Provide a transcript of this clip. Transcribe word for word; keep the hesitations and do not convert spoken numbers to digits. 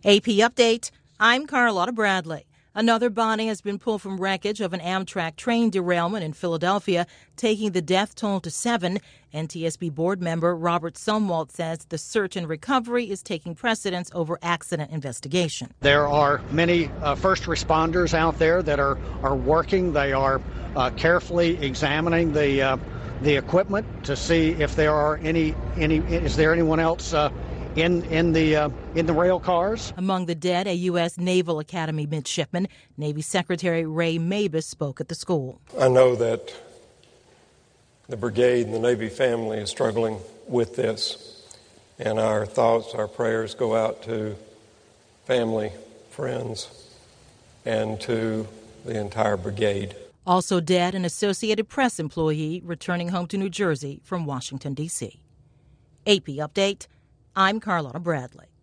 A P Update, I'm Carlotta Bradley. Another body has been pulled from wreckage of an Amtrak train derailment in Philadelphia, taking the death toll to seven. N T S B board member Robert Sumwalt says the search and recovery is taking precedence over accident investigation. There are many uh, first responders out there that are, are working. They are uh, carefully examining the uh, the equipment to see if there are any any is there anyone else uh, in in the uh, in the rail cars. Among the dead, a U S Naval Academy midshipman. Navy Secretary Ray Mabus spoke at the school. I know that the brigade and the Navy family is struggling with this, and our thoughts, our prayers go out to family, friends, and to the entire brigade. Also dead, an Associated Press employee returning home to New Jersey from Washington, D C. A P Update, I'm Carlotta Bradley.